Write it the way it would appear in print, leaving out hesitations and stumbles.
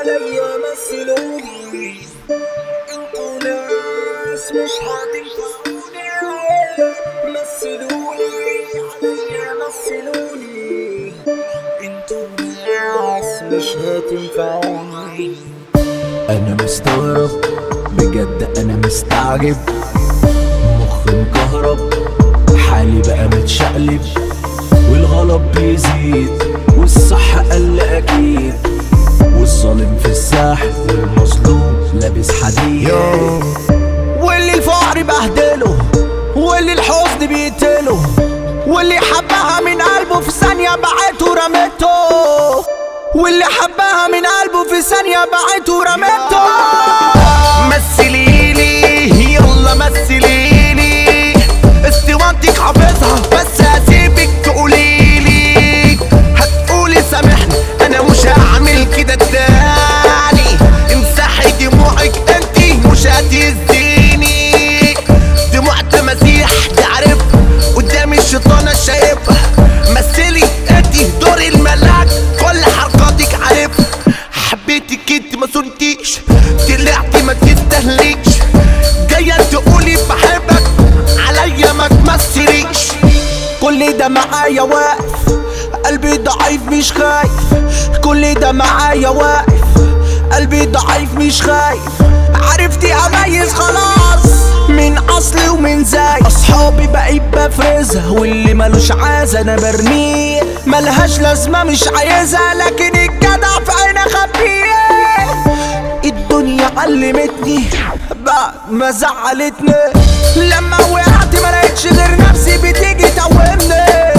عليا مثلوني، انتوا ناس مش هتنفعوني. مثلوني عليا مثلوني، انتوا ناس مش هتنفعوني. انا مستغرب بجد، انا مستعجب، مخي مكهرب، حالي بقى متشقلب، والغلط بيزيد والصح قل اكيد، والظالم في الساحل والمظلوم لابس حديد، واللي الفقر بهدله، واللي الحزن بيقتله، واللي حبها من قلبه في ثانية بعته ورمته، واللي حبها من قلبه في ثانية بعته ورمته. مثليلي يلا مثليلي، استوانتك حافظها بس هسيبك تقوليلي. هتقولي سامحني انا مش هعمل كده تاني، امسحي دموعك انتي مش هتهزيني. دموع تماسيح تعرف قدام الشيطانة شايفها، مثلي انتي دور الملاك كل حركاتك عارفها. حبيتك انت ما صنتيش، طلعتي ما تستهليش، جاية تقولي بحبك عليا ما تمثليش. كل ده معايا واقف، قلبي ضعيف مش خايف، كل ده معايا واقف، قلبي ضعيف مش خايف. عرفتي اميز خلاص من اصلي ومن زي، اصحابي بقيت بفرزها، واللي ملوش عايز انا برميه، ملهاش لازمه مش عايزها، لكن الجدع في عيني اخبيه. الدنيا علمتني بعد ما زعلتني، لما وقعت ما لقيتش غير نفسي بتيجي توهمني.